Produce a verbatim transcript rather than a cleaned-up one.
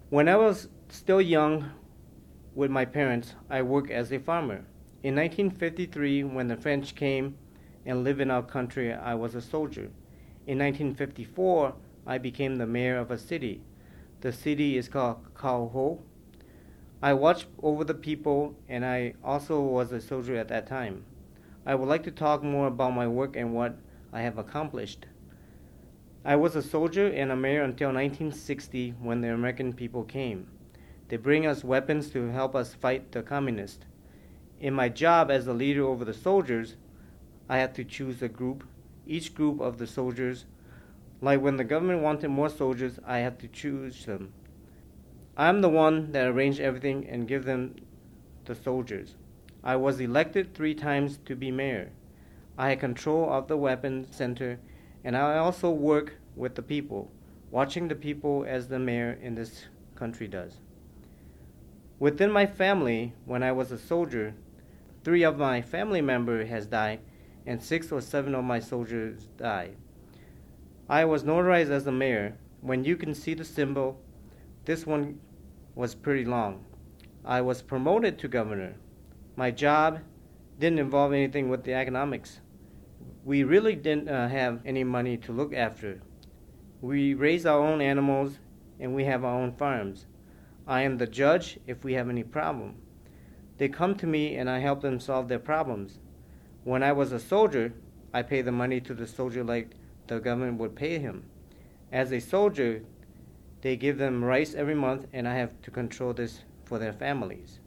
When I was still young with my parents, I worked as a farmer. In nineteen fifty-three, when the French came and lived in our country, I was a soldier. In nineteen fifty-four, I became the mayor of a city. The city is called Kaoho. I watched over the people, and I also was a soldier at that time. I would like to talk more about my work and what I have accomplished. I was a soldier and a mayor until nineteen sixty when the American people came. They bring us weapons to help us fight the communists. In my job as a leader over the soldiers, I had to choose a group, each group of the soldiers. Like when the government wanted more soldiers, I had to choose them. I'm the one that arranged everything and give them the soldiers. I was elected three times to be mayor. I had control of the weapons center, and I also work with the people, watching the people as the mayor in this country does. Within my family, when I was a soldier, three of my family members has died, and six or seven of my soldiers died. I was notarized as the mayor. When you can see the symbol, this one was pretty long. I was promoted to governor. My job didn't involve anything with the economics. We really didn't uh, have any money to look after. We raise our own animals and we have our own farms. I am the judge if we have any problem. They come to me and I help them solve their problems. When I was a soldier, I pay the money to the soldier like the government would pay him. As a soldier, they give them rice every month and I have to control this for their families.